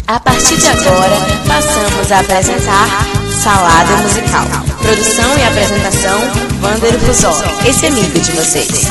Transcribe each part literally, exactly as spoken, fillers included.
A partir de agora, passamos a apresentar Salada Musical. Produção e apresentação, Wander Fusó, esse amigo de vocês.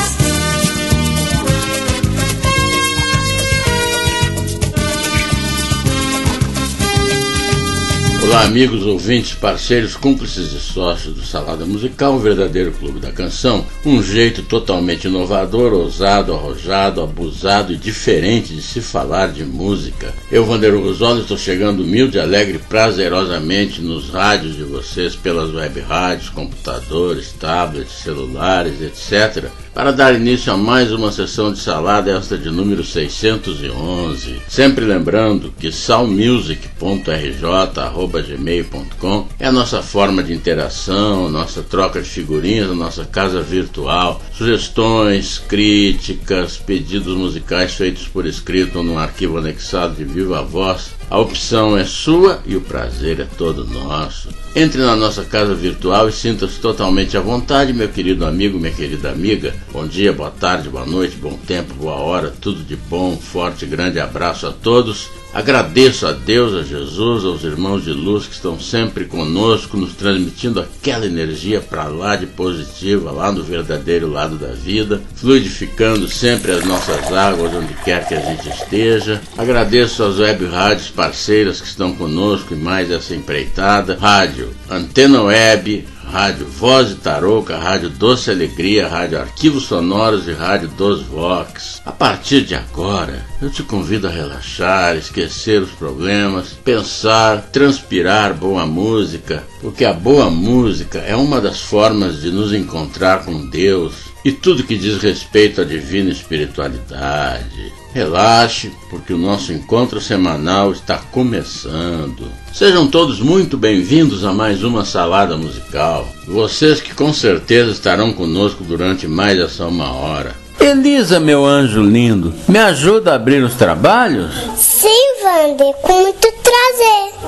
Olá, amigos, ouvintes, parceiros, cúmplices e sócios do Salada Musical, um verdadeiro clube da canção, um jeito totalmente inovador, ousado, arrojado, abusado e diferente de se falar de música. Eu, Wander Fusó, estou chegando humilde, alegre, prazerosamente nos rádios de vocês, pelas web rádios, computadores, tablets, celulares, etcétera, para dar início a mais uma sessão de salada, esta de número seiscentos e onze. Sempre lembrando que salmusic ponto r j arroba gmail ponto com é a nossa forma de interação, nossa troca de figurinhas, a nossa casa virtual, sugestões, críticas, pedidos musicais feitos por escrito ou num arquivo anexado de viva voz. A opção é sua e o prazer é todo nosso. Entre na nossa casa virtual e sinta-se totalmente à vontade, meu querido amigo, minha querida amiga. Bom dia, boa tarde, boa noite, bom tempo, boa hora, tudo de bom, um forte e grande abraço a todos. Agradeço a Deus, a Jesus, aos irmãos de luz que estão sempre conosco, nos transmitindo aquela energia para lá de positiva, lá no verdadeiro lado da vida, fluidificando sempre as nossas águas onde quer que a gente esteja. Agradeço às web rádios parceiras que estão conosco e mais essa empreitada. Rádio Antena Web, Rádio Voz de Tarouca, Rádio Doce Alegria, Rádio Arquivos Sonoros e Rádio Dos Vox. A partir de agora, eu te convido a relaxar, esquecer os problemas, pensar, transpirar boa música, porque a boa música é uma das formas de nos encontrar com Deus e tudo que diz respeito à divina espiritualidade. Relaxe, porque o nosso encontro semanal está começando. Sejam todos muito bem-vindos a mais uma salada musical. Vocês que com certeza estarão conosco durante mais essa uma hora. Elisa, meu anjo lindo, me ajuda a abrir os trabalhos? Sim, Wander, com muito prazer.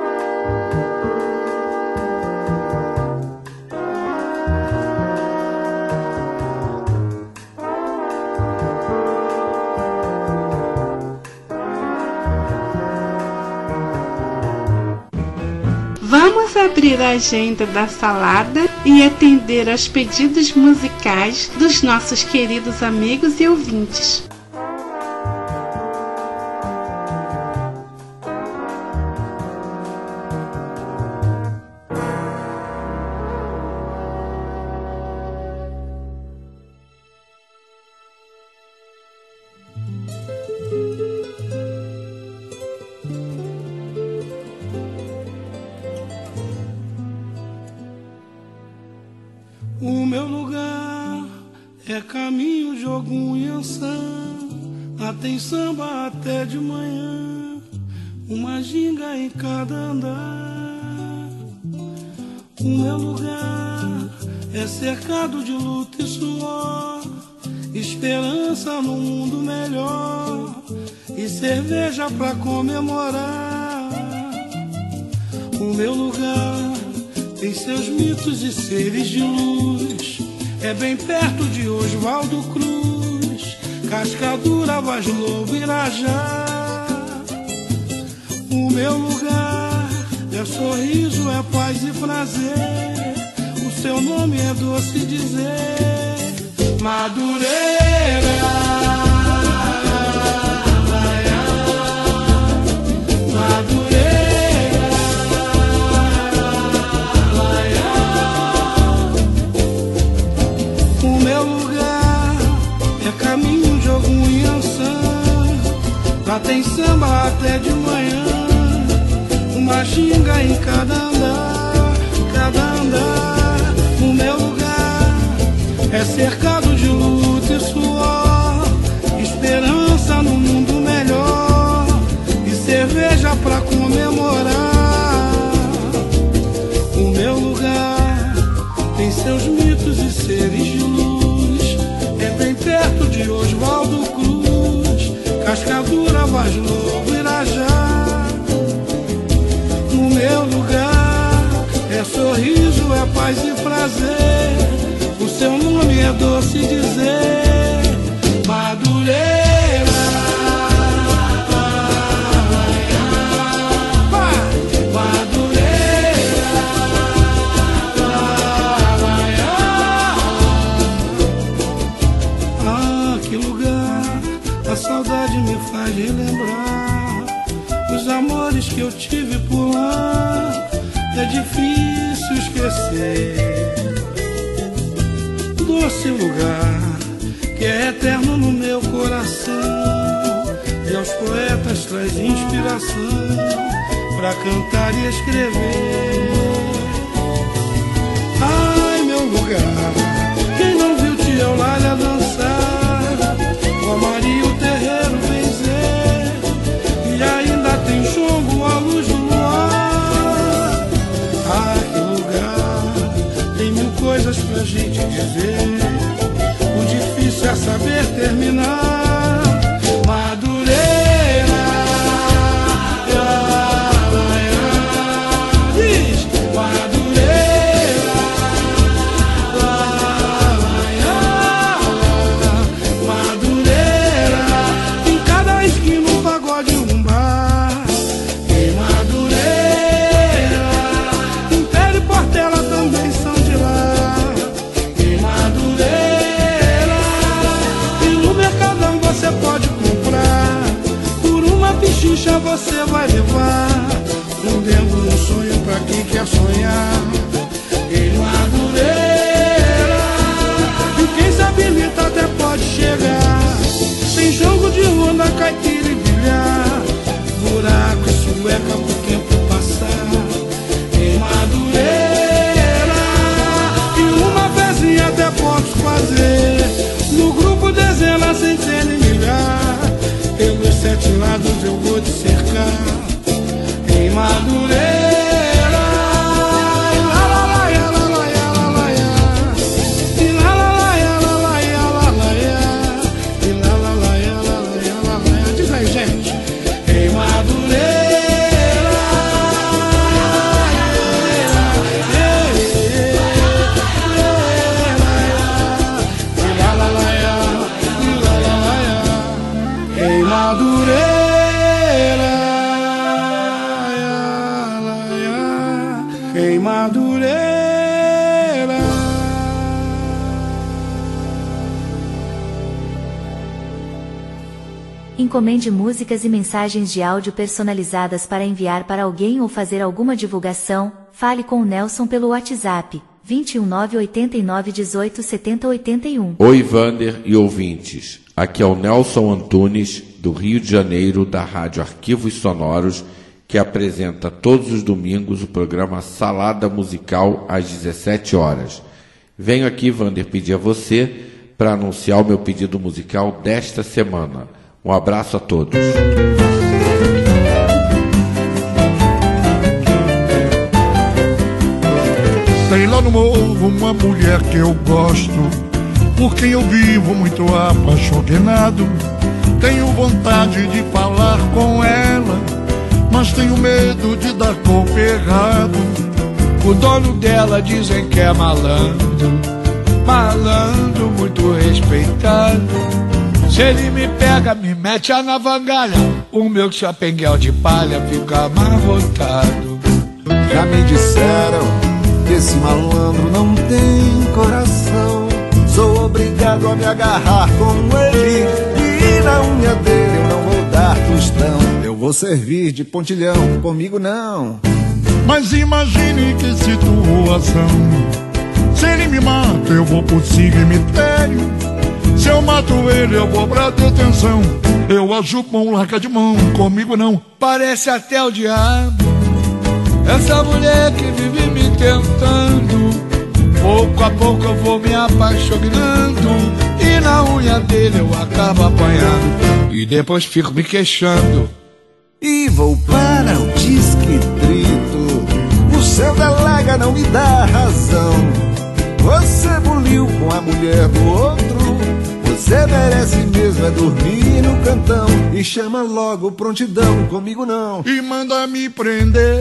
Vamos abrir a agenda da salada e atender aos pedidos musicais dos nossos queridos amigos e ouvintes. O meu lugar é caminho, jogo e ançã. Lá tem samba até de manhã, uma ginga em cada andar. O meu lugar é cercado de luta e suor, esperança num mundo melhor e cerveja pra comemorar. O meu lugar tem seus mitos e seres de luz, é bem perto de Oswaldo Cruz, Cascadura, Vaz Lobo, Irajá. O meu lugar é sorriso, é paz e prazer, o seu nome é doce dizer, Madureira. Madureira. Lá tem samba até de manhã, uma ginga em cada andar, cada andar. O meu lugar é cercado de luta e suor, esperança no mundo melhor e cerveja pra comemorar. O meu lugar tem seus mitos e seres de luz, é bem perto de Oswaldo Cruz, Cascadura, Vaz Lobo, Irajá. O meu lugar é sorriso, é paz e prazer, o seu nome é doce dizer, Madureira. amores que eu tive por lá, é difícil esquecer. Doce lugar que é eterno no meu coração, e aos poetas traz inspiração pra cantar e escrever. Ai, meu lugar, quem não viu tia Eulália dançar, o Amari o terreiro benzer, e ainda tem jongo à luz do luar. Ah, que lugar, tem mil coisas pra gente dizer, o difícil é saber terminar. Madureira, diz Madureira, Madureira, em cada esquina um pagode, um bar. Em Madureira, Império e Portela também são de lá. Em Madureira, e no Mercadão você pode comprar, por uma pichincha você vai levar, fundendo um sonho pra quem quer sonhar. Em Madureira, e quem se habilita até pode chegar. Tem jogo de ronda, caipira e bilhar, buraco e sueca pro tempo passar. Em Madureira, e uma pezinha até posso fazer, no grupo dezenas, centenas e milhar, pelos sete lados eu vou te cercar. Em Madureira, diz aí, gente. Em Madureira, em Madureira, em Madureira. Encomende músicas e mensagens de áudio personalizadas para enviar para alguém ou fazer alguma divulgação. Fale com o Nelson pelo WhatsApp vinte e um nove oitenta e nove dezoito setenta oitenta e um. Oi, Vander e ouvintes. Aqui é o Nelson Antunes, do Rio de Janeiro, da Rádio Arquivos Sonoros, que apresenta todos os domingos o programa Salada Musical às dezessete horas. Venho aqui, Vander, pedir a você para anunciar o meu pedido musical desta semana. Um abraço a todos. Tem lá no morro uma mulher que eu gosto, por quem eu vivo muito apaixonado. Tenho vontade de falar com ela, mas tenho medo de dar golpe errado. O dono dela dizem que é malandro, malandro muito respeitado. Se ele me pega, me mete a navangalha, o meu chapenguel de palha fica amarrotado. Já me disseram que esse malandro não tem coração, sou obrigado a me agarrar com ele, e na unha dele eu não vou dar tostão. Eu vou servir de pontilhão, comigo não. Mas imagine que situação, se ele me mata eu vou por cemitério, se eu mato ele eu vou pra detenção. Eu acho bom, larga de mão, comigo não. Parece até o diabo, essa mulher que vive me tentando. Pouco a pouco eu vou me apaixonando, e na unha dele eu acabo apanhando, e depois fico me queixando. E vou para o descrito, o seu delega não me dá razão. Você buliu com a mulher do outro, você merece mesmo é dormir no cantão. E chama logo prontidão, comigo não. E manda me prender,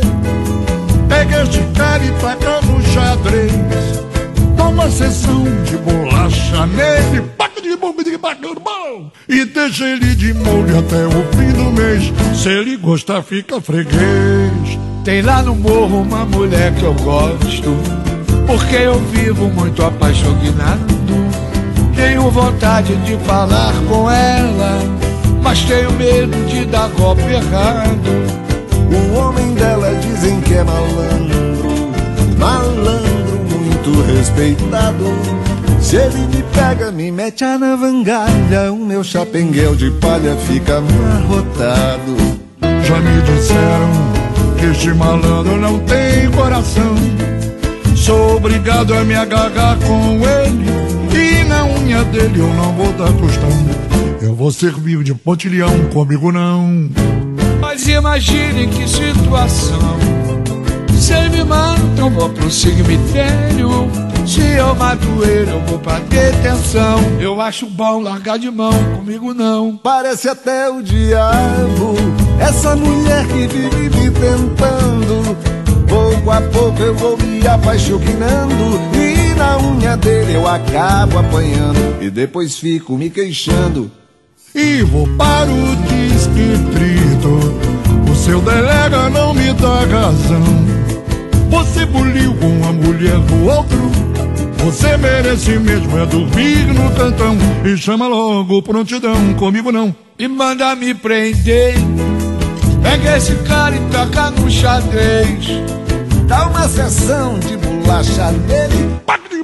pega este cara e taca no xadrez, toma sessão de bolacha nele, paca de bomba de bacana bom, e deixa ele de molho até o fim do mês. Se ele gostar fica freguês. Tem lá no morro uma mulher que eu gosto, porque eu vivo muito apaixonado. Tenho vontade de falar com ela, mas tenho medo de dar golpe errado. O homem dela dizem que é malandro, malandro muito respeitado. Se ele me pega, me mete a navangalha, o meu chapenguel de palha fica amarrotado. Já me disseram que este malandro não tem coração. Sou obrigado a me agarrar com ele, e na unha dele eu não vou dar tostão. Eu vou servir de pontilhão, comigo não. Mas imagine que situação. Se ele me mata, eu vou pro cemitério. Se eu mato ele, eu vou pra detenção. Eu acho bom largar de mão, comigo não. Parece até o diabo, essa mulher que vive me tentando. Pouco a pouco eu vou me apaixonando, e na unha dele eu acabo apanhando, e depois fico me queixando. E vou para o distrito, o seu delega não me dá razão. Você buliu com a mulher do outro, você merece mesmo é dormir no tantão. E chama logo prontidão, comigo não. E manda me prender, pega esse cara e taca no xadrez. Dá uma sessão de bolacha nele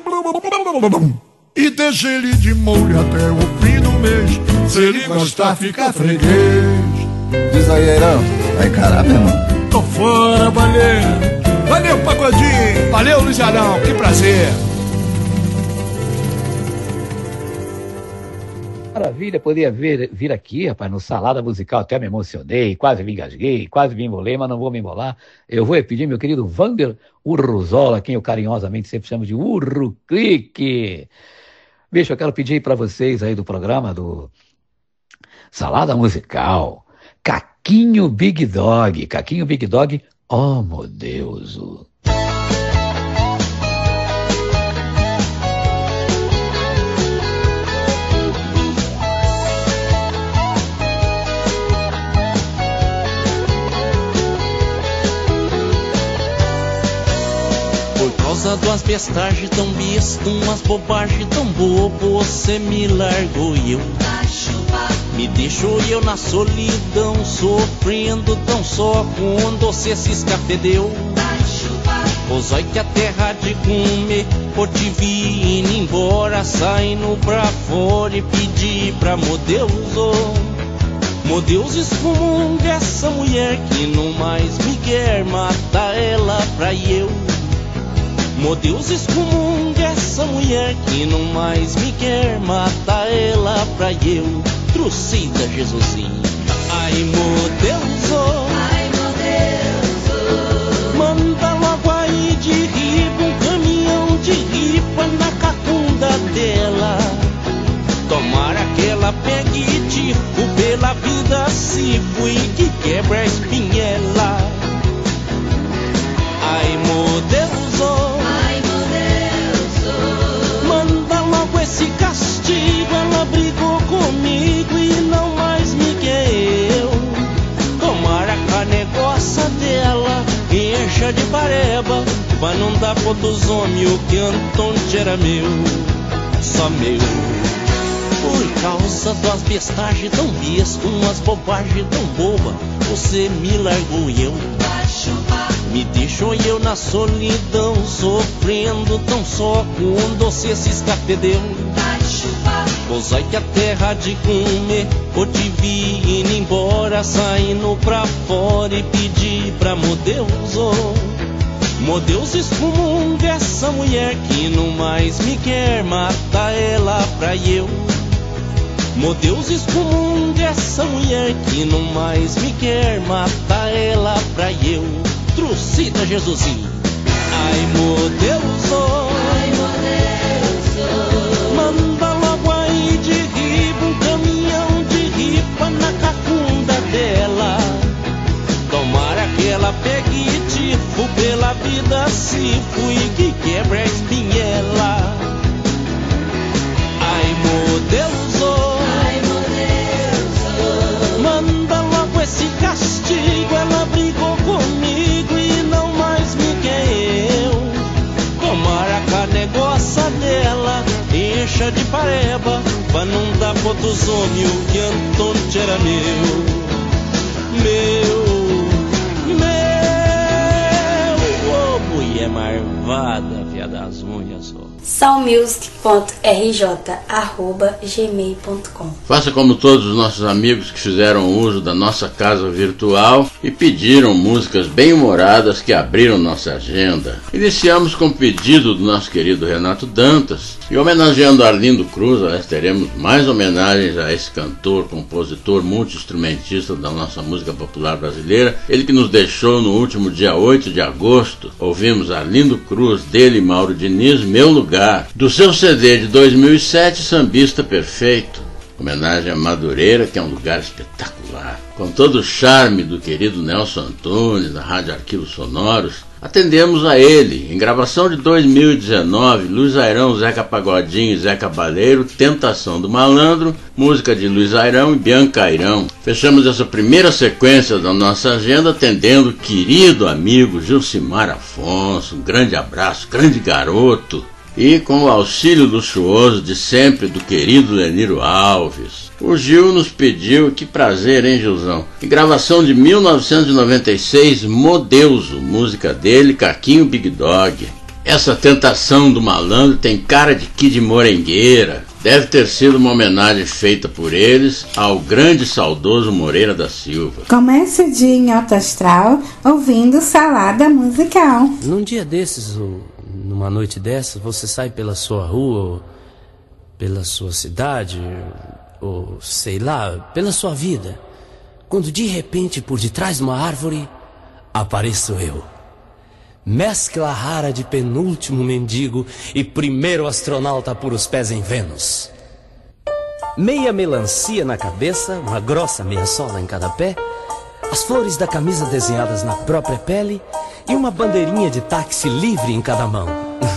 e deixa ele de molho até o fim do mês. Se ele gostar, fica freguês. Diz aí, Eirão, vai encarar, meu irmão? Tô fora, baleia. Valeu, pagodinho. Valeu, Luiz Arão, que prazer. Maravilha, poder vir, vir aqui, rapaz, no Salada Musical. Até me emocionei, quase me engasguei, quase me embolei, mas não vou me embolar. Eu vou pedir meu querido Vander Urruzola, quem eu carinhosamente sempre chamo de Urru Clique. Bicho, eu quero pedir aí pra vocês aí do programa do Salada Musical, Caquinho Big Dog. Caquinho Big Dog, oh meu Deus. Por causa das bestagens tão bestas, umas bobagens tão bobo, você me largou e eu me deixou eu na solidão, sofrendo tão só quando você se escafedeu. Pois olha que a terra de comer, por te vir indo embora, saindo pra fora e pedir pra meu Deus, oh, meu Deus, excomunga essa mulher que não mais me quer, mata ela pra eu. Meu Deus, excomunga essa mulher que não mais me quer, mata ela pra eu. Trucida Jesusinho. Ai, meu Deus, oh, ai, meu Deus, oh, manda logo aí de riba um caminhão de ripa na cacunda dela. Tomara que ela pegue tifo pela vida se fui que quebra a espinhela. Ai, meu Deus, oh, ai, meu Deus, oh, manda logo esse castigo. Ela brigou comigo e não mais me quer eu. Tomara que a negócio dela encha de pareba, pra não dar pro dos homens o que Antônio era meu, só meu. Por causa das bestagens tão bestas, umas bobagens tão boba, você me largou e eu me deixou eu na solidão, sofrendo tão só quando você se escafedeu. Pois ai que a terra de comer, por te vir indo embora, saindo pra fora e pedir pra meu Deus, oh, meu Deus, excomunga essa mulher que não mais me quer, mata ela pra eu. Meu Deus, excomunga essa mulher que não mais me quer, mata ela pra eu. Trucida Jesusinho. Ai, meu Deus, oh, ai, meu Deus, oh, manda logo aí de riba um caminhão de ripa na cacunda dela. Tomara que ela pegue tifo pela vida se fui que quebra a espinhela. Ai, meu Deus, oh, ai, meu Deus, oh, manda logo esse castigo. Ela brigou comigo e não mais me quer eu. Tomara que a negócio dela encha de pareba, pra não dar pro dos homens o que Antônio era meu. Meu, meu. soundmusic ponto r j arroba gmail ponto com. Faça como todos os nossos amigos que fizeram uso da nossa casa virtual e pediram músicas bem-humoradas que abriram nossa agenda. Iniciamos com o pedido do nosso querido Renato Dantas e, homenageando Arlindo Cruz, nós teremos mais homenagens a esse cantor, compositor, multi-instrumentista da nossa música popular brasileira. Ele que nos deixou no último dia oito de agosto. Ouvimos Arlindo Cruz, dele Mauro Diniz, Meu Lugar, do seu C D de dois mil e sete, Sambista Perfeito. Homenagem a Madureira, que é um lugar espetacular. Com todo o charme do querido Nelson Antunes, da Rádio Arquivos Sonoros, atendemos a ele, em gravação de dois mil e dezenove, Luiz Airão, Zeca Pagodinho e Zé Cabaleiro, Tentação do Malandro, música de Luiz Airão e Bianca Airão. Fechamos essa primeira sequência da nossa agenda atendendo o querido amigo Gilcimar Afonso, um grande abraço, grande garoto, e com o auxílio luxuoso de sempre do querido Leniro Alves. O Gil nos pediu, que prazer, hein, Gilzão? Em gravação de mil novecentos e noventa e seis, Modeuso, música dele, Caquinho Big Dog. Essa Tentação do Malandro tem cara de Kid Morengueira. Deve ter sido uma homenagem feita por eles ao grande saudoso Moreira da Silva. Comece o dia em alto astral ouvindo Salada Musical. Num dia desses, ou numa noite dessa, você sai pela sua rua, ou pela sua cidade, ou sei lá, pela sua vida, quando de repente, por detrás de uma árvore, apareço eu. Mescla rara de penúltimo mendigo e primeiro astronauta por os pés em Vênus. Meia melancia na cabeça, uma grossa meia sola em cada pé, as flores da camisa desenhadas na própria pele e uma bandeirinha de táxi livre em cada mão.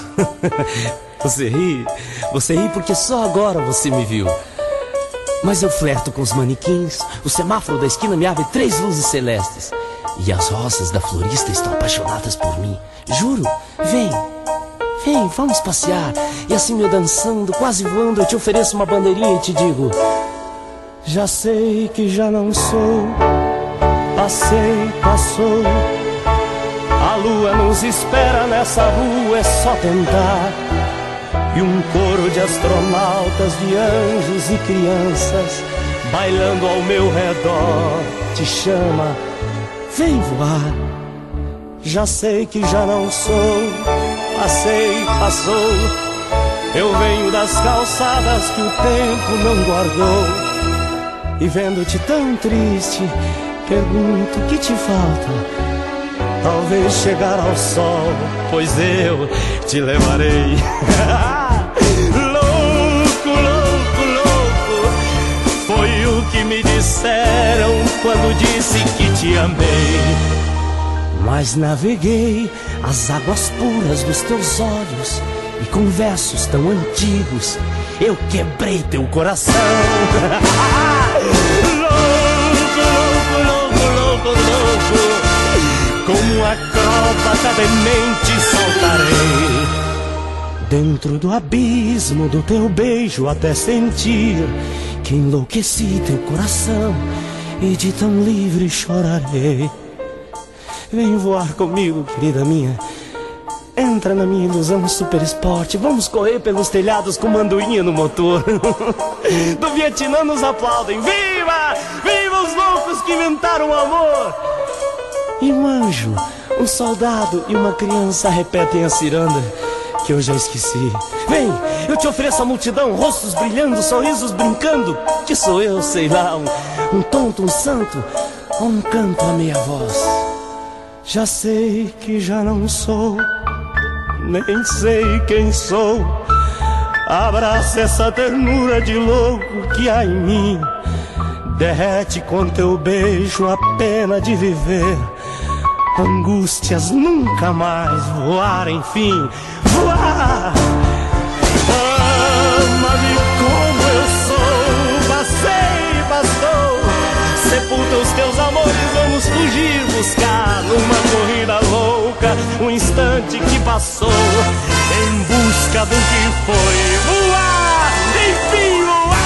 Você ri, você ri porque só agora você me viu. Mas eu flerto com os manequins, o semáforo da esquina me abre três luzes celestes. E as rosas da florista estão apaixonadas por mim. Juro, vem, vem, vamos passear. E assim eu dançando, quase voando, eu te ofereço uma bandeirinha e te digo: já sei que já não sou, passei, passou. A lua nos espera nessa rua, é só tentar. E um coro de astronautas, de anjos e crianças bailando ao meu redor te chama, vem voar. Já sei que já não sou, passei, passou. Eu venho das calçadas que o tempo não guardou. E vendo-te tão triste, pergunto o que te falta. Talvez chegar ao sol, pois eu te levarei. Louco, louco, louco, foi o que me disseram quando disse que te amei. Mas naveguei as águas puras dos teus olhos e com versos tão antigos eu quebrei teu coração. Louco, louco, louco, louco, louco, como um acróbata demente saltarei dentro do abismo do teu beijo até sentir que enlouqueci teu coração e de tão livre chorarei. Vem voar comigo, querida minha, entra na minha ilusão super esporte. Vamos correr pelos telhados com mandoinha no motor. Do Vietnã nos aplaudem, viva! Viva os loucos que inventaram o amor! E um anjo, um soldado e uma criança repetem a ciranda que eu já esqueci. Vem, eu te ofereço a multidão, rostos brilhando, sorrisos brincando. Que sou eu, sei lá, um, um tonto, um santo, ou um canto a meia voz. Já sei que já não sou, nem sei quem sou. Abraça essa ternura de louco que há em mim. Derrete com teu beijo a pena de viver. Angústias nunca mais voar, enfim, voar. Ama-me como eu sou, passei, passou. Sepulta os teus amores, vamos fugir, buscar numa corrida louca um instante que passou, em busca do que foi, voar, enfim, voar.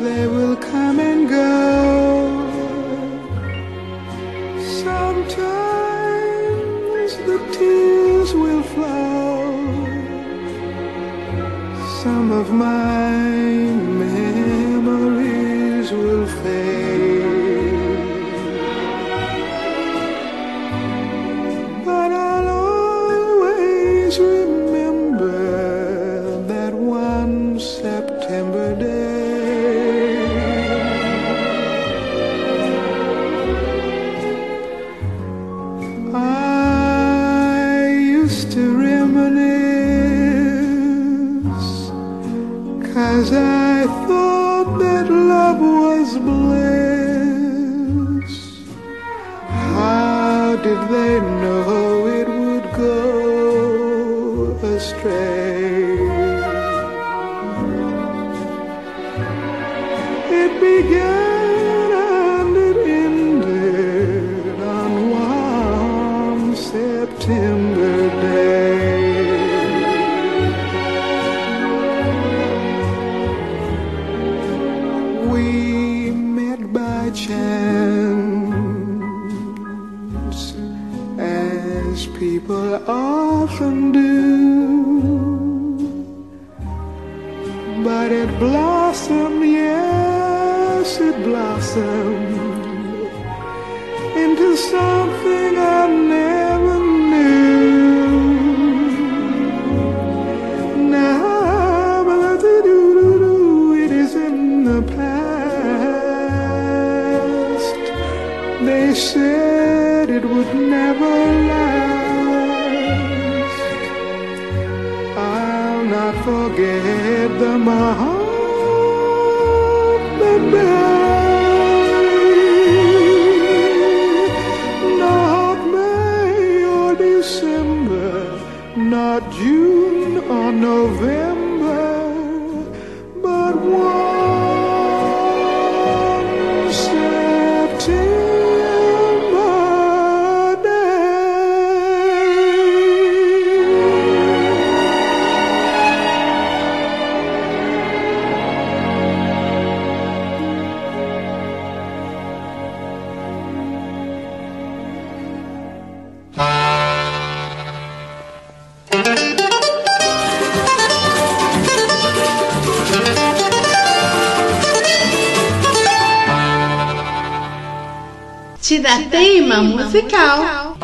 they will come and go. Sometimes the tears will flow. Some of my memories will fade, but I'll always remember that one September day. I used to reminisce, 'cause I thought that love was bliss. How did they know it would go astray? It began and it ended on one September day. We met by chance, as people often do, but it blossomed, yes, it blossomed into something I never knew. Now, but it is in the past. They said it would never last. I'll not forget the Muhammad day. Not May or December, not June or November, but one September day. Tiratema musical.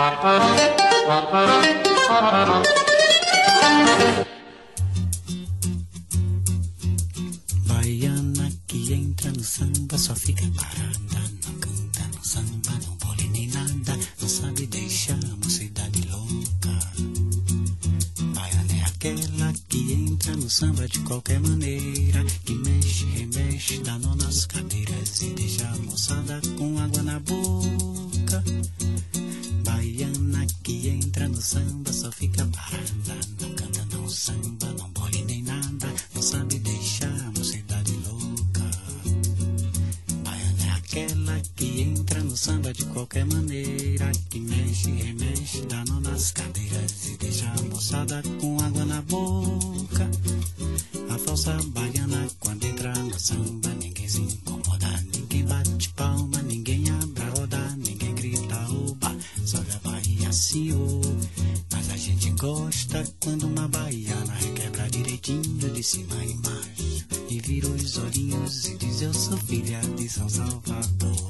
Baiana que entra no samba só fica parada, não canta, não samba, não bole nem nada, não sabe deixar a mocidade louca. Baiana é aquela que entra no samba de qualquer maneira, que mexe, remexe, dá nó nas cadeiras e deixa a moçada com água na boca. Baiana que entra no samba só fica parada, não canta, não samba, não bole nem nada, não sabe deixar a mocidade louca. Baiana é aquela que entra no samba de qualquer maneira, que mexe, remexe, dá nó nas cadeiras e deixa a moçada com água na boca. A falsa baiana quando entra no samba ninguém se incomoda, ninguém bate palma, ninguém abre a roda, ninguém grita oba, só a Bahia assim oh. Mas a gente gosta quando uma baiana requebra direitinho de cima e embaixo e vira os olhinhos e diz eu sou filha de São Salvador.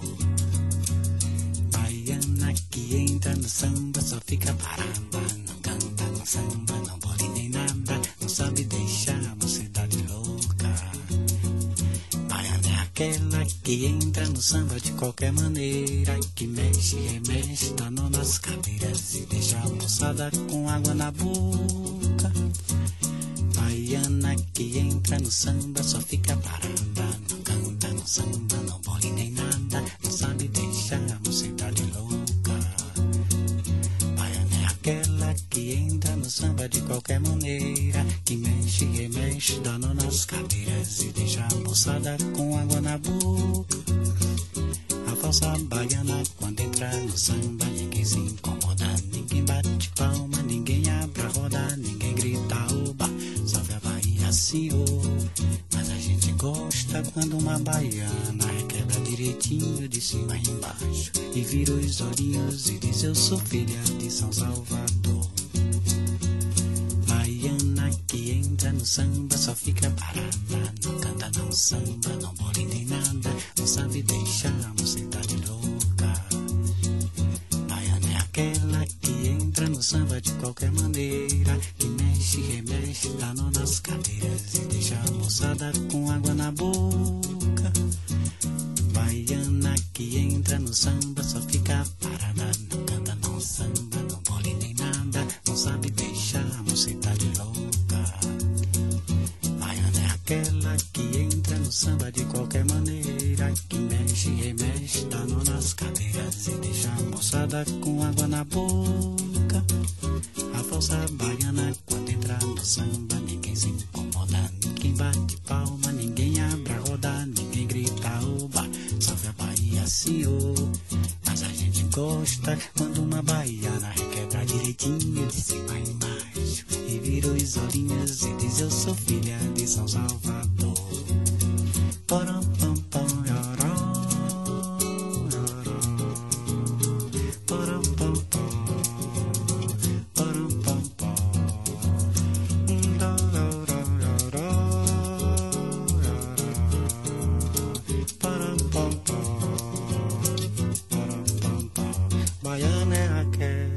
Baiana que entra no samba só fica parada, não canta, não samba, não bole nem nada, não sabe deixar a mocidade louca. Baiana é aquela que entra no samba de qualquer maneira, que mexe, remexe, dá nó nas cadeiras e deixa a moçada com água na boca. Baiana que entra no samba só fica parada, não canta, não samba, não bole nem nada, não sabe deixar a mocidade louca. Baiana é aquela que entra no samba de qualquer maneira, que mexe, remexe, dá nó nas cadeiras e deixa a moçada com água na boca. A falsa baiana quando entra no samba ninguém se incomoda, ninguém bate palma, ninguém abre a roda, ninguém grita oba, salve a Bahia senhor. Mas a gente gosta quando uma baiana requebra direitinho de cima e embaixo e vira os olhinhos e diz: eu sou filha de São Salvador. Baiana que entra no samba só fica parada, não canta, não samba, não bola nem nada, não sabe deixar a mocidade louca. Baiana é aquela que entra no samba de qualquer maneira, que mexe, remexe, dá nó nas cadeiras e deixa a moçada com água na boca. Baiana que entra no samba só fica parada, não canta, não samba, não bola nem nada, não sabe deixar a mocidade louca. Baiana é aquela que entra no samba de qualquer maneira, que mexe, remexe, dá nó nas cadeiras e deixa a moçada com água na boca. A falsa baiana quando entra no samba ninguém se incomoda, ninguém bate palma, ninguém abre a roda, ninguém grita oba, salve a Bahia senhor. Mas a gente gosta quando uma baiana requebra direitinho de cima e embaixo e vira os olhinhos e diz: eu sou filha de São Salvador. Porom, pom, pom, yoró, yoró. Porom, pom, pom. Porom, pom, pom. Yoró, yoró, yoró. Porom, pom, pom. Porom, pom, pom. Baiana é aquela.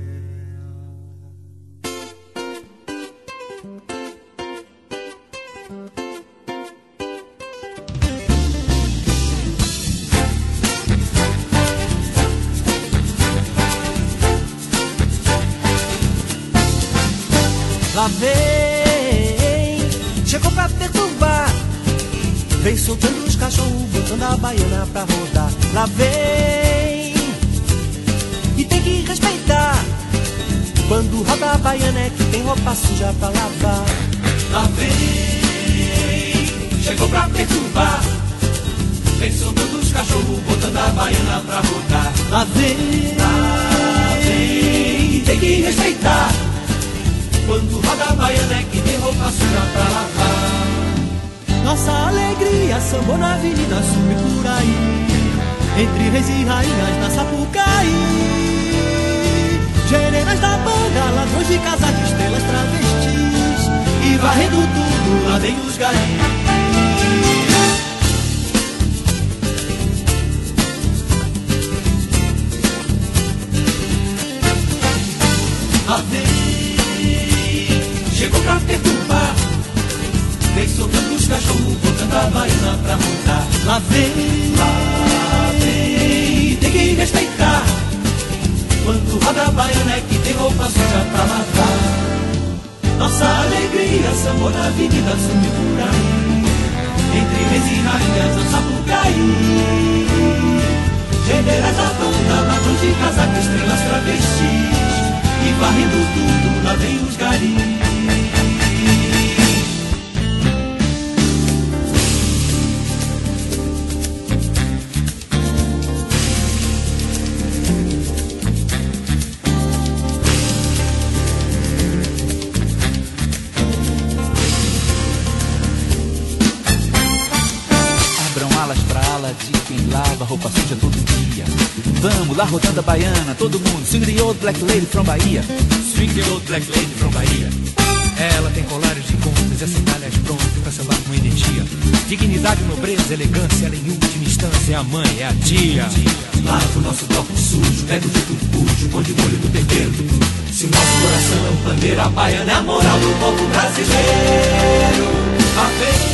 Lá vem, chegou pra perturbar, vem soltando os cachorros, botando a baiana pra rodar. Lá vem, e tem que respeitar, quando roda a baiana é que tem roupa suja pra lavar. Lá vem, chegou pra perturbar, vem soltando os cachorros, botando a baiana pra rodar. Lá vem, lá vem, e tem que respeitar, quando roda a baiana é que tem roupa suja pra lavar. Nossa alegria, sambou na avenida, sube por aí, entre reis e rainhas na Sapucaí. Generais da banda, ladrões de casaco, estrelas, travestis, e varrendo tudo, lá vem os garis. Lá vem, chegou pra perturbar, vem soltando os cachorros, botando a baiana pra montar. Lá vem, lá vem, tem que respeitar, quando roda a baiana é que tem roupa suja pra lavar. Nossa alegria, sambou na avenida, sumiu por aí, entre reis e rainhas, a Sapucaí. Generais da banda, ladrões de casaco, estrelas, travestis, e varrendo tudo, lá vem os garis. De quem lava roupa suja todo dia. Vamos lá rodando a baiana, todo mundo. Swing the old black lady from Bahia. Swing the old black lady from Bahia. Ela tem colares de contas e sandálias prontas pra sambar com energia. Dignidade, nobreza, elegância, ela em última instância é a mãe, é a tia. Lava o nosso bloco sujo, pega o jeito puxo, põe de molho no tempero. Se o nosso coração é um pandeiro, a baiana é a moral do povo brasileiro. A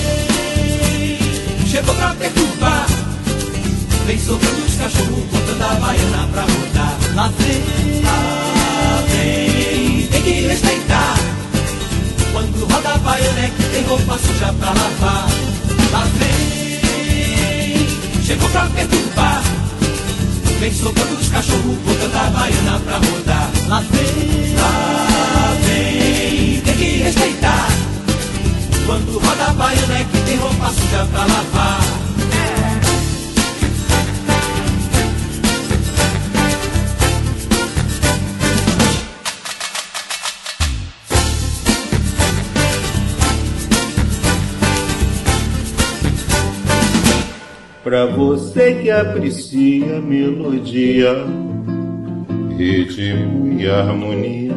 vem, chegou pra perturbar, vem soltando os cachorros, botando a baiana pra rodar. Lá vem, lá vem, tem que respeitar, quando roda a baiana é que tem roupa suja pra lavar. Lá vem, chegou pra perturbar, vem soltando os cachorros, botando a baiana pra rodar. Lá vem, lá vem, tem que respeitar, quando roda a baiana é que tem roupa suja pra lavar. pra você que aprecia melodia, ritmo e harmonia,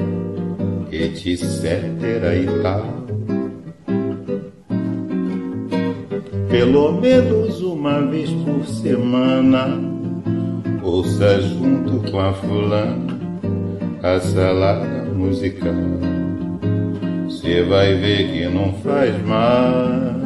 etc e tal. Pelo menos uma vez por semana, ouça junto com a fulana a salada musical. Cê vai ver que não faz mal.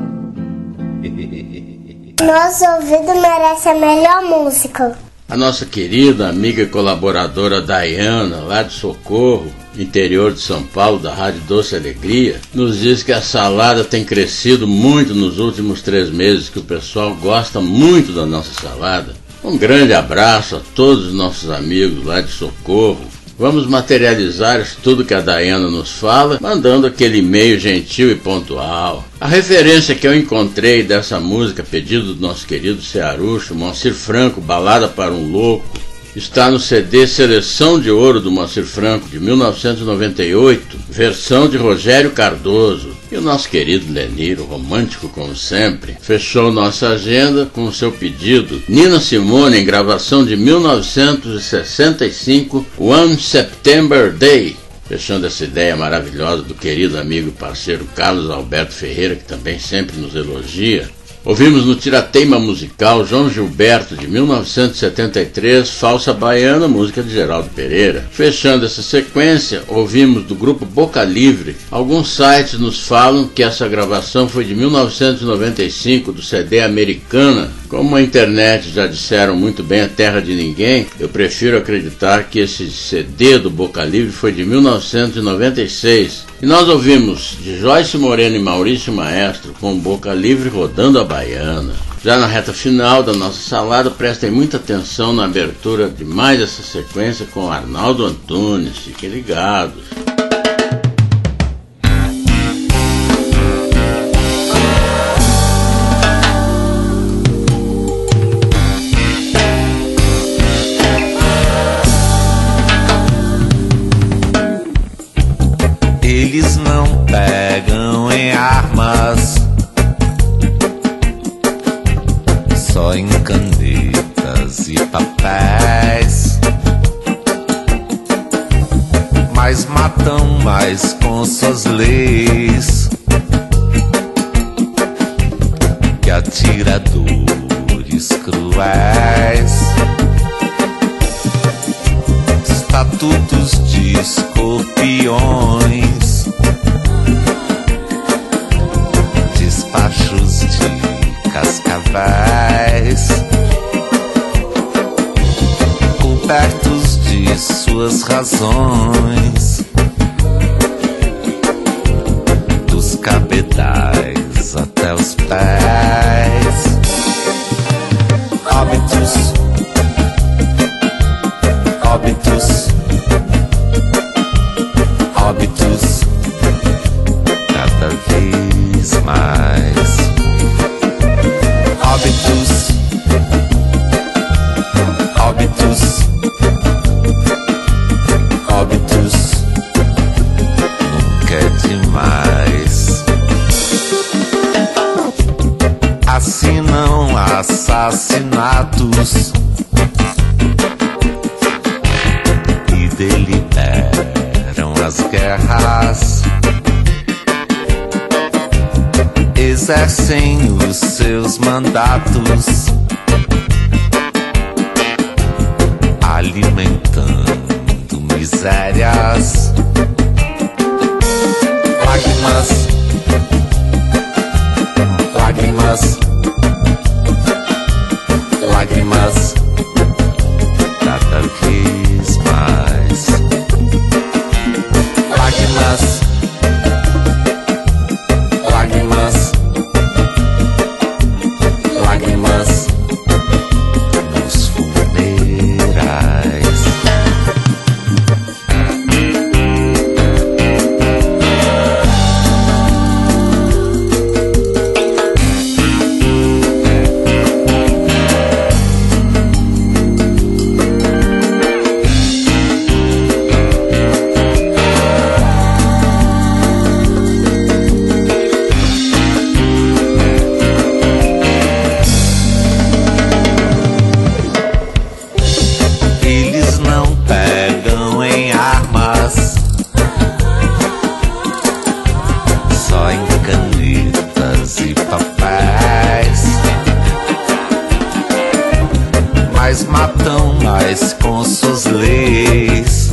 Nosso ouvido merece a melhor música. A nossa querida amiga e colaboradora Dayana, lá de Socorro, interior de São Paulo, da Rádio Doce Alegria, nos diz que a salada tem crescido muito nos últimos três meses, que o pessoal gosta muito da nossa salada. Um grande abraço a todos os nossos amigos lá de Socorro. Vamos materializar isso tudo que a Dayana nos fala, mandando aquele e-mail gentil e pontual. A referência que eu encontrei dessa música, pedido do nosso querido cearucho, Moacir Franco, Balada para um Louco, está no C D Seleção de Ouro do Moacir Franco, de mil novecentos e noventa e oito, versão de Rogério Cardoso. E o nosso querido Leniro, romântico como sempre, fechou nossa agenda com o seu pedido. Nina Simone, em gravação de mil novecentos e sessenta e cinco, One September Day. Fechando essa ideia maravilhosa do querido amigo e parceiro Carlos Alberto Ferreira, que também sempre nos elogia. Ouvimos no Tirateima Musical João Gilberto, de mil novecentos e setenta e três, Falsa Baiana, música de Geraldo Pereira. Fechando essa sequência, ouvimos do grupo Boca Livre. Alguns sites nos falam que essa gravação foi de mil novecentos e noventa e cinco, do C D Americana. Como a internet já disseram muito bem, a terra de ninguém, eu prefiro acreditar que esse C D do Boca Livre foi de mil novecentos e noventa e seis. E nós ouvimos de Joyce Moreno e Maurício Maestro com Boca Livre rodando a baiana. Já na reta final da nossa salada, prestem muita atenção na abertura de mais essa sequência com Arnaldo Antunes. Fiquem ligados. Eles não pegam em armas, só em canetas e papéis, mas matam mais com suas leis que atiradores cruéis. Estatutos de escorpiões, despachos de cascavéis, cobertos de suas razões, dos cabedais até os pés. Óbitos, óbitos, óbitos, cada vez mais. Óbitos, óbitos, óbitos, nunca é demais. Assinam assassinatos e deliberam as guerras, exercem os seus mandatos, alimentando misérias. Lágrimas, lágrimas, lágrimas, cada vez mais. Lágrimas, lágrimas, lágrimas nos funerais. mas matam mais com suas leis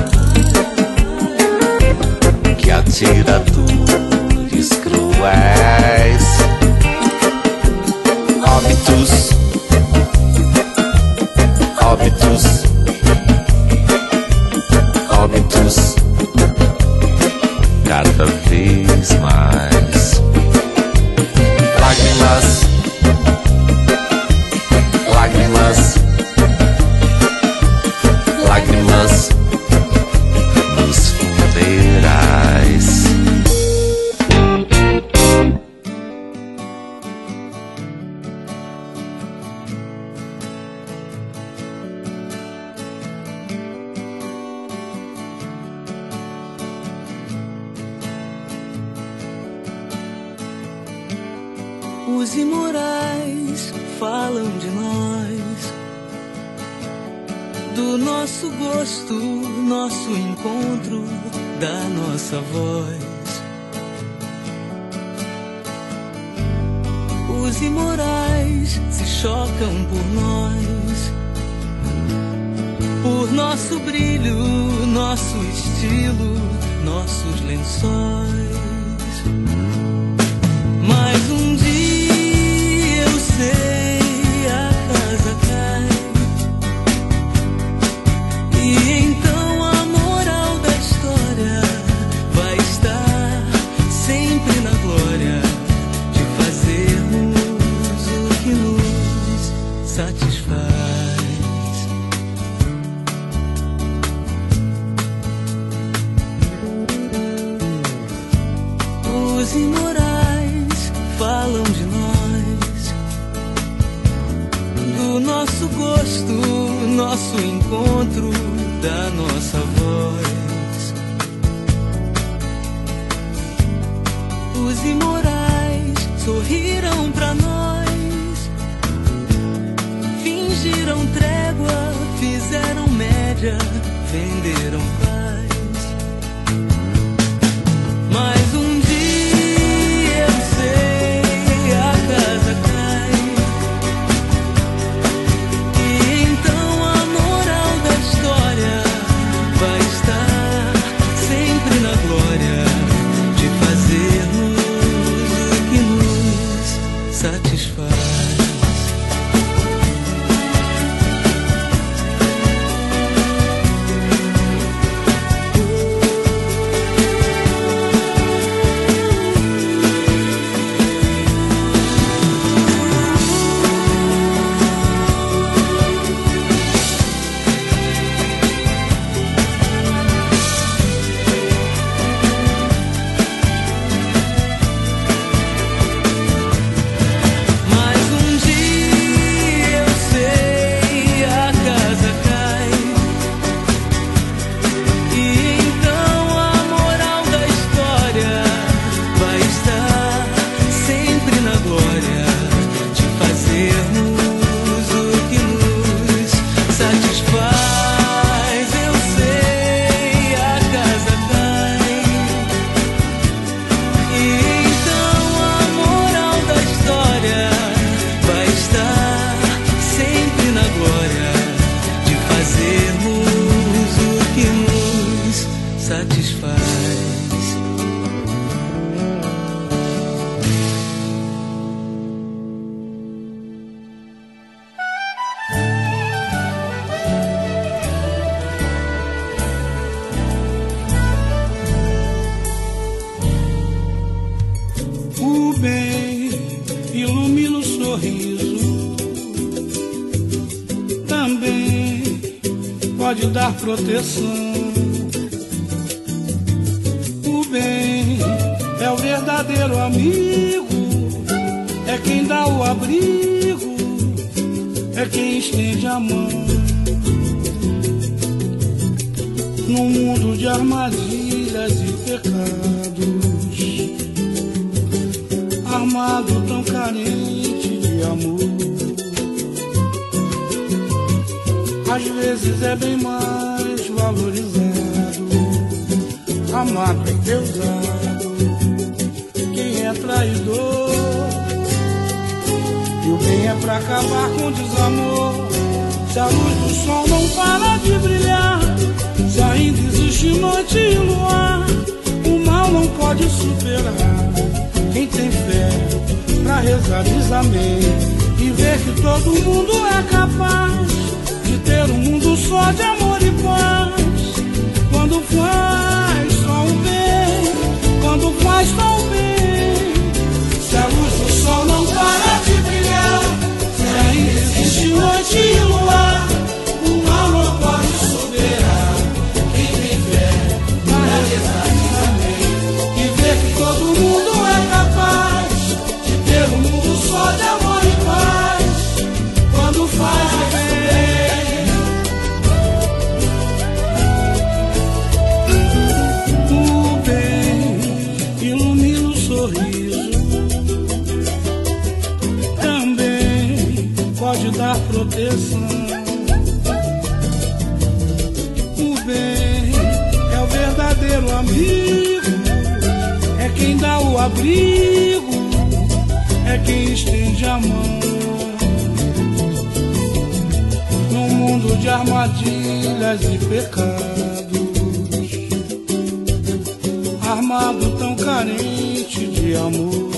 que atiradores cruéis. Óbitos, óbitos, óbitos, cada vez mais. Lágrimas, lágrimas, lágrimas nos funerais. Os imorais falam de nós, do nosso gosto, nosso encontro, da nossa voz. Os imorais se chocam por nós, por nosso brilho, nosso estilo, nossos lençóis. Mas um dia eu sei, a casa cai, e então a moral da história vai estar sempre na glória de fazermos o que nos satisfaz. Os imorais falam de nós, do nosso gosto, nosso encontro, da nossa voz. Os imorais sorriram pra nós, fingiram trégua, fizeram média, venderam paz. Mas um dia eu sei, a casa cai, e então a moral da história vai estar sempre na glória de fazermos o que nos satisfaz. O bem ilumina o sorriso, também pode dar proteção. O bem é o verdadeiro amigo, é quem dá o abrigo, é quem estende a mão. Num mundo de armadilhas e pecados, armado tão carente de amor, às vezes é bem mais valorizado, amado e deusado, quem é traidor. E o bem é pra acabar com o desamor, Se a luz do sol não para de brilhar, se ainda existe noite e luar, o mal não pode superar. Quem tem fé pra rezar diz amém e ver que todo mundo é capaz de ter um mundo só de amor e paz. Quando faz só o bem, quando faz só o bem. Se a luz do sol não para de brilhar, se ainda existe noite e luar, o mal não pode superar. Quem tem fé para rezar diz amém e ver que todo mundo é capaz de ter um mundo só de amor e paz. Quando faz o bem, o bem ilumina o sorriso, também pode dar proteção. O bem é o verdadeiro amigo, é quem dá o abrigo, é quem estende a mão. Num mundo de armadilhas e pecados, armado tão carente de amor,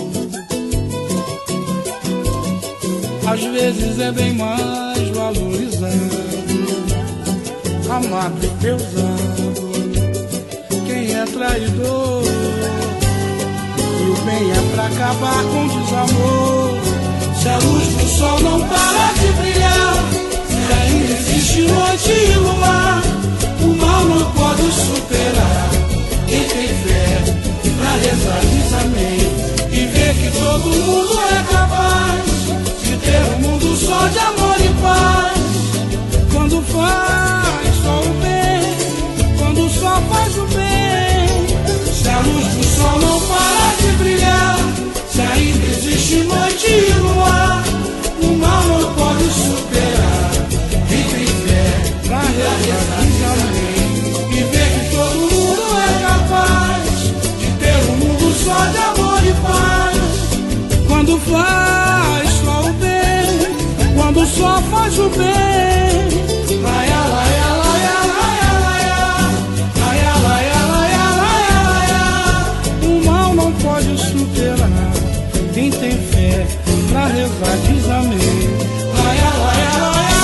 às vezes é bem mais valorizado, amado e ter usado. Quem é traidor, e o bem é pra acabar com o desamor. Se a luz do sol não para de brilhar, se ainda existe noite e luar, o mal não pode superar. Quem tem fé pra rezar diz amém e ver que todo mundo é capaz de ter um mundo só de amor e paz. Quando faz só o bem, quando só faz o bem. Se a luz do sol não para de brilhar, se ainda existe noite e luar, o mal não pode superar. Quem tem fé pra rezar diz amém e ver que todo mundo é capaz de ter um mundo só de amor e paz. Quando faz só o bem, quando só faz o bem. Laia, laia, laia, laia, laia, laia, laia, laia, laia, laia. O mal não pode superar. Quem tem fé pra rezar diz amém. Laia, laia, laia,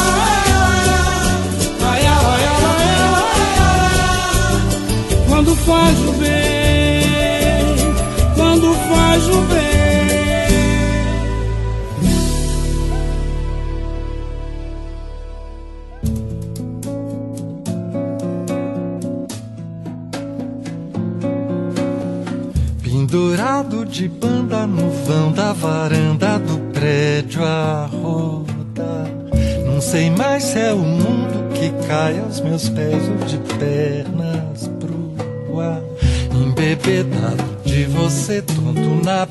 laia, laia, laia, laia. Quando faz o bem, quando faz o bem. Pendurado de banda no vão da varanda do prédio a rodar. Não sei mais se é o mundo que cai aos meus pés ou de pernas pro ar. Embebedado de você, tonto na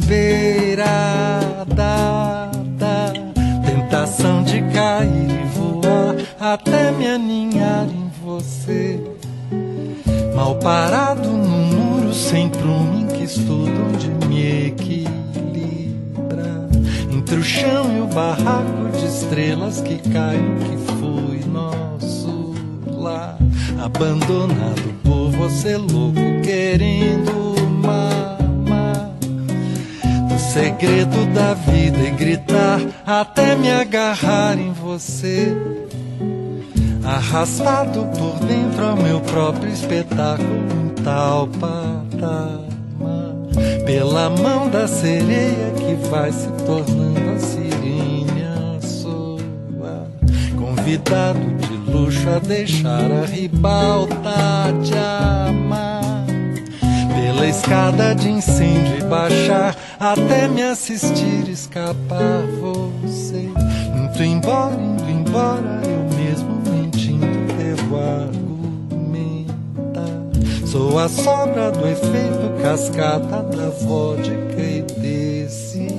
beirada da tentação de cair e voar até me aninhar em você. Mal parado num muro sem prumo, tudo onde me equilibra entre o chão e o barraco de estrelas que caem, que foi nosso lar, abandonado por você, louco querendo mamar o segredo da vida e gritar até me agarrar em você, arrastado por dentro ao meu próprio espetáculo, um tal patamar, pela mão da sereia que vai se tornando a sirene sua, convidado de luxo a deixar a ribalta de amar, pela escada de incêndio e baixar até me assistir escapar você, indo embora, indo embora, eu mesmo mentindo devo argumentar. Sou a sobra do efeito cascata da vodka e desse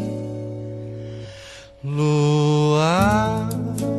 luar.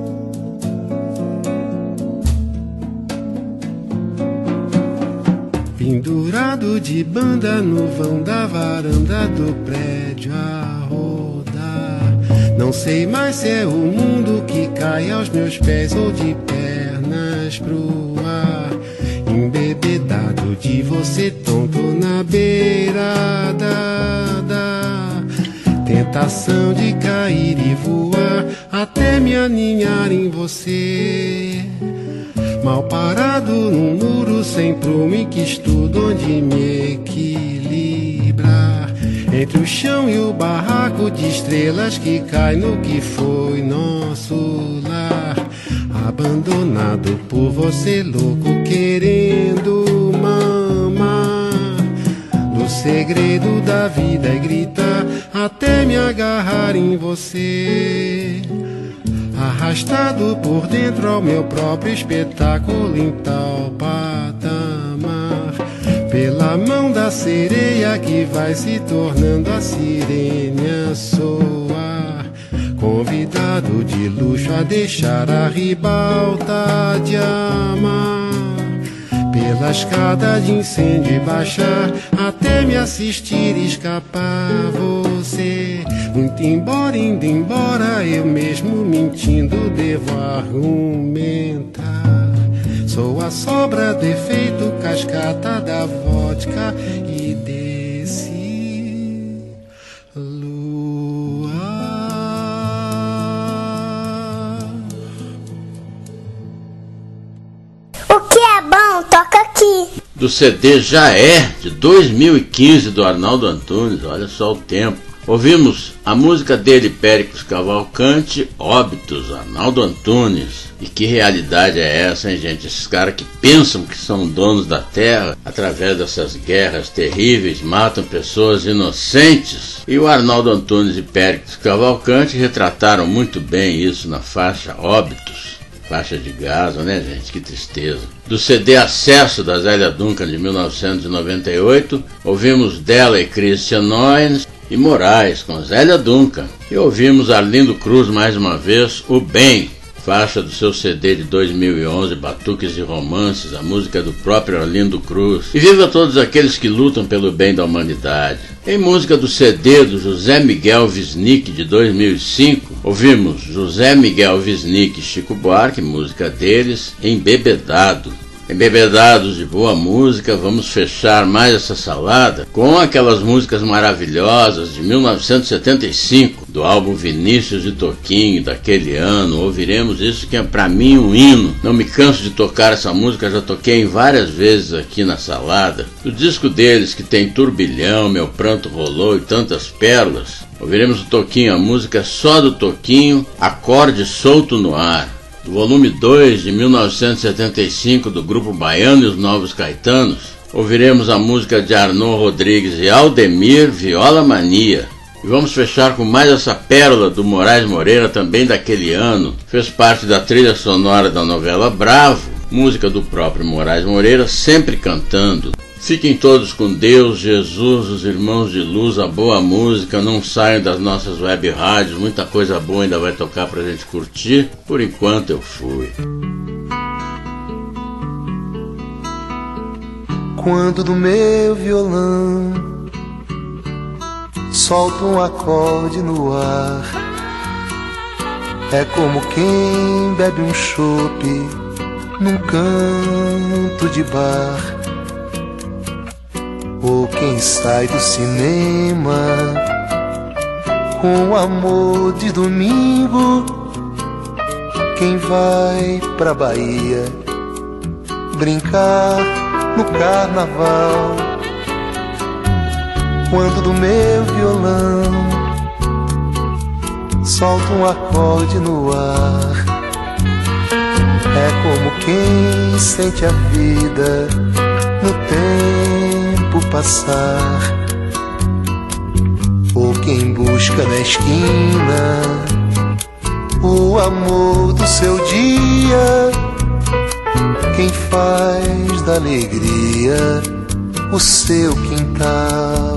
Pendurado de banda no vão da varanda do prédio a rodar. Não sei mais se é o mundo que cai aos meus pés ou de pernas pro ar. Embebedado de você, tonto na beirada da tentação de cair e voar até me aninhar em você. Mal parado num muro sem prumo e que estudo onde me equilibrar entre o chão e o barraco de estrelas que cai no que foi nosso lar. Abandonado por você, louco, querendo mamar do segredo da vida e gritar até me agarrar em você. Arrastado por dentro ao meu próprio espetáculo em tal patamar, pela mão da sereia que vai se tornando a sirene a soar. Convidado de luxo a deixar a ribalta de amar, pela escada de incêndio e baixar até me assistir escapar você. Muito embora, indo embora, eu mesmo mentindo devo argumentar. Sou a sobra do efeito cascata da vodka e desse luar. O que é bom, toca aqui. Do C D Já É, de dois mil e quinze, do Arnaldo Antunes, olha só o tempo. Ouvimos a música dele, Péricles Cavalcante, Óbitos, Arnaldo Antunes. E que realidade é essa, hein, gente? Esses caras que pensam que são donos da terra, através dessas guerras terríveis, matam pessoas inocentes. E o Arnaldo Antunes e Péricles Cavalcante retrataram muito bem isso na faixa Óbitos. Faixa de Gaza, né, gente? Que tristeza. Do C D Acesso, da Zélia Duncan, de mil novecentos e noventa e oito, ouvimos dela e Christian Noyes e Moraes, com Zélia Duncan. E ouvimos Arlindo Cruz mais uma vez, O Bem, faixa do seu C D de dois mil e onze, Batuques e Romances, a música do próprio Arlindo Cruz. E viva todos aqueles que lutam pelo bem da humanidade. Em música do C D do José Miguel Wisnik, de dois mil e cinco, ouvimos José Miguel Wisnik e Chico Buarque, música deles, Embebedado. Embebedados de boa música, vamos fechar mais essa salada com aquelas músicas maravilhosas de mil novecentos e setenta e cinco, do álbum Vinícius e Toquinho, daquele ano. Ouviremos isso que é pra mim um hino. Não me canso de tocar essa música, já toquei várias vezes aqui na salada. Do disco deles, que tem Turbilhão, Meu Pranto Rolou e tantas pérolas, ouviremos o Toquinho, a música só do Toquinho, Acorde Solto no Ar. Do volume dois de mil novecentos e setenta e cinco do Grupo Baiano e os Novos Caetanos, ouviremos a música de Arnaud Rodrigues e Aldemir, Viola Mania. E vamos fechar com mais essa pérola do Moraes Moreira, também daquele ano. Fez parte da trilha sonora da novela Bravo, música do próprio Moraes Moreira, sempre cantando. Fiquem todos com Deus, Jesus, os irmãos de luz, a boa música. Não saiam das nossas web rádios, muita coisa boa ainda vai tocar pra gente curtir. Por enquanto eu fui. Quando do meu violão solto um acorde no ar, é como quem bebe um chope num canto de bar, ou quem sai do cinema com amor de domingo, quem vai pra Bahia brincar no carnaval. Quando do meu violão solto um acorde no ar, é como quem sente a vida no tempo passar, ou quem busca na esquina o amor do seu dia, quem faz da alegria o seu quintal.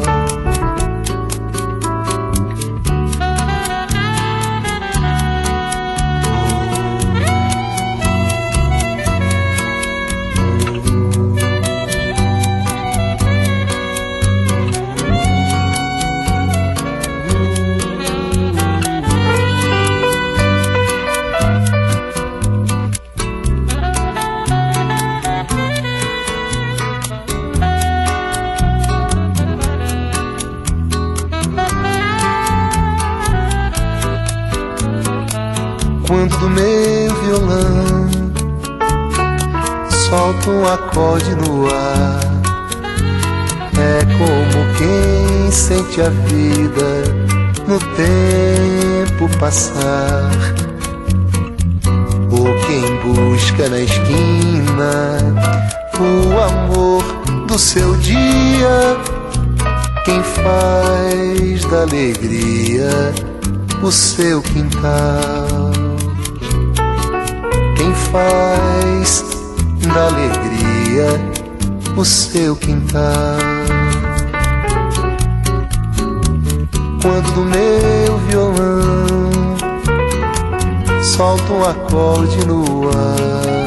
Quando do meu violão solta um acorde no ar, é como quem sente a vida no tempo passar, ou quem busca na esquina o amor do seu dia, quem faz da alegria o seu quintal, quem faz da alegria o seu quintal. Quando do meu violão solta um acorde no ar,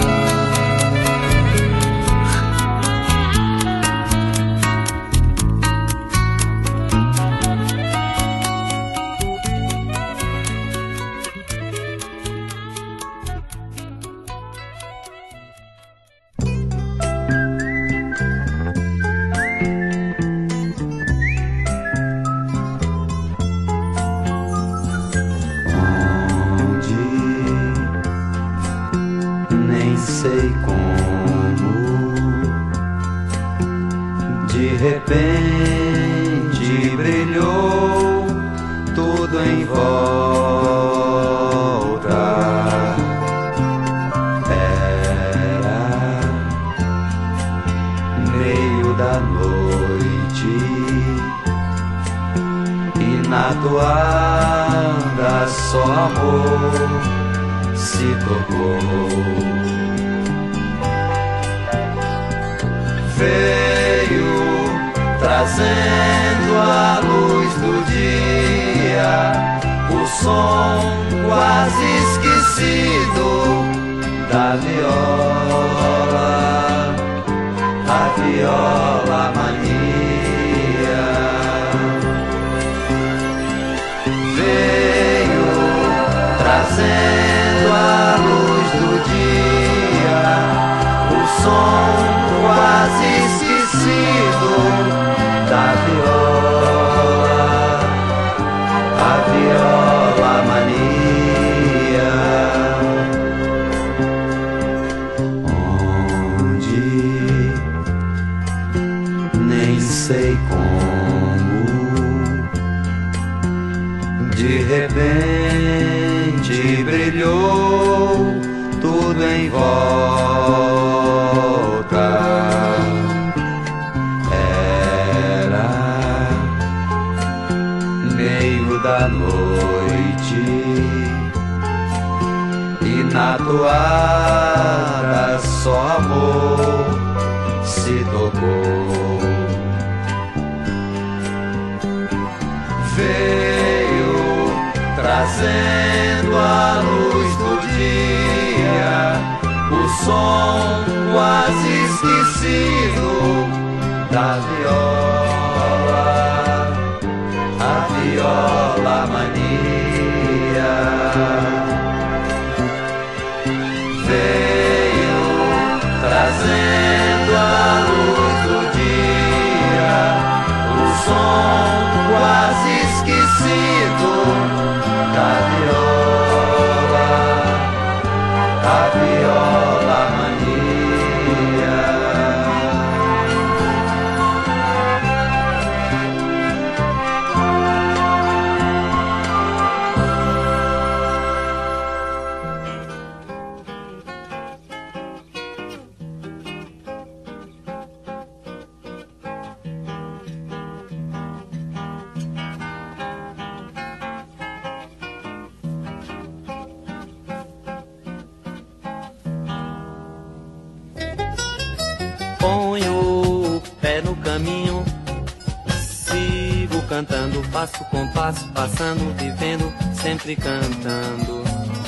passo com passo, passando, vivendo, sempre cantando.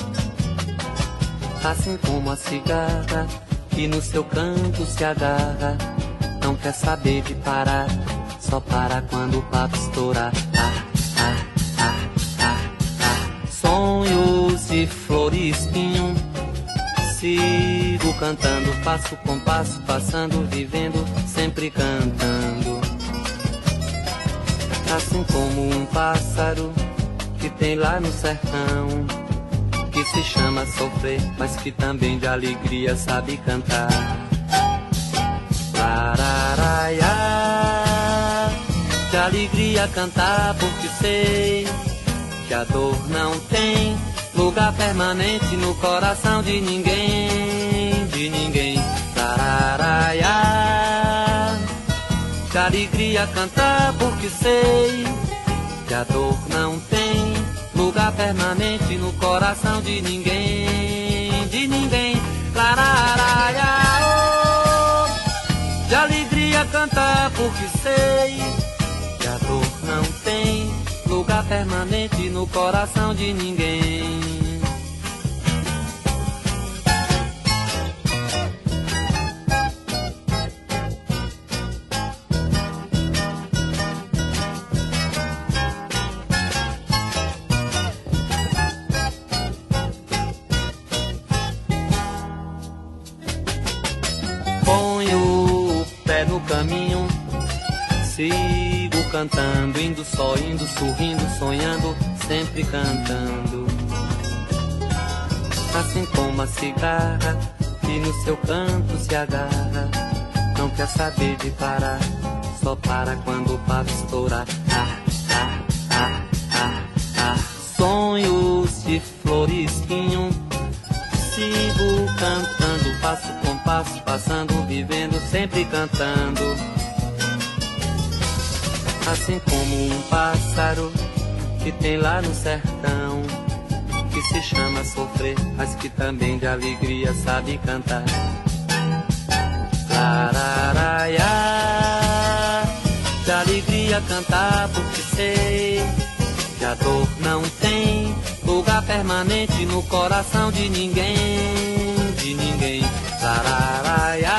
Assim como a cigarra que no seu canto se agarra, não quer saber de parar, só para quando o papo estourar. Ah, ah, ah, ah, ah. Sonhos de flor e espinho, sigo cantando, passo com passo, passando, vivendo, sempre cantando. Assim como um pássaro que tem lá no sertão, que se chama sofrer, mas que também de alegria sabe cantar. Lararaiá, de alegria cantar, porque sei que a dor não tem lugar permanente no coração de ninguém, de ninguém. Lararaiá, de alegria cantar, porque sei que a dor não tem lugar permanente no coração de ninguém, de ninguém. Lararaiá, oh, de alegria cantar, porque sei que a dor não tem lugar permanente no coração de ninguém. No caminho, sigo cantando, indo só, indo, sorrindo, sonhando, sempre cantando. Assim como a cigarra que no seu canto se agarra, não quer saber de parar, só para quando o papo estourar. Ah, ah, ah, ah, ah. Sonhos de flor e espinho, sigo cantando, passo com passo, passando, vivendo, sempre cantando. Assim como um pássaro que tem lá no sertão, que se chama sofrer, mas que também de alegria sabe cantar. Lararaiá, de alegria cantar, porque sei que a dor não tem lugar permanente no coração de ninguém, de ninguém. Lararaiá,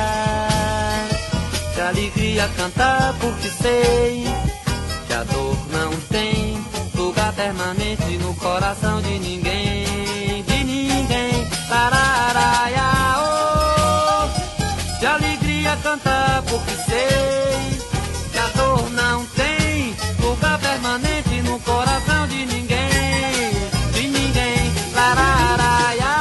de alegria cantar, porque sei que a dor não tem lugar permanente no coração de ninguém, de ninguém. Lararaiá, oh, de alegria cantar, porque sei que a dor não tem lugar permanente no coração de ninguém, de ninguém. Lararaiá,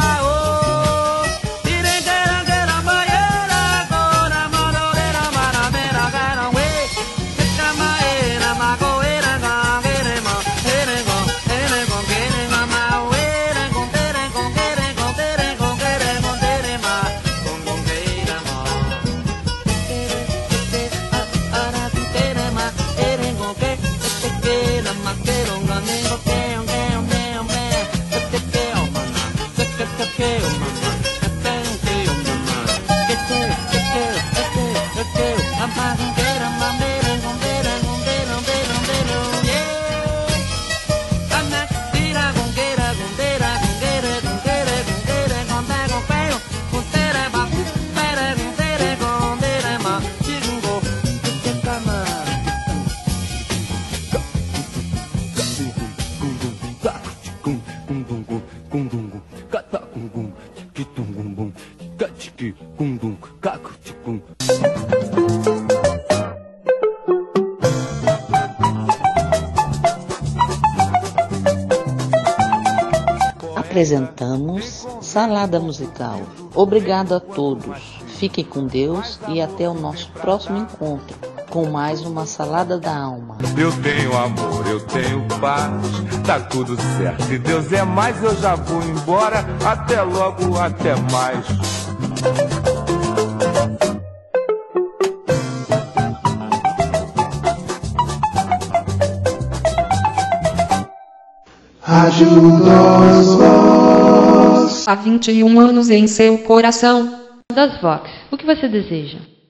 Apresentamos Salada Musical. Obrigado a todos. Fiquem com Deus e até o nosso próximo encontro com mais uma Salada da Alma. Eu tenho amor, eu tenho paz, tá tudo certo. Se Deus é mais, eu já vou embora. Até logo, até mais. Rádio das Vox. Há vinte e um anos em seu coração. Das Vox, o que você deseja?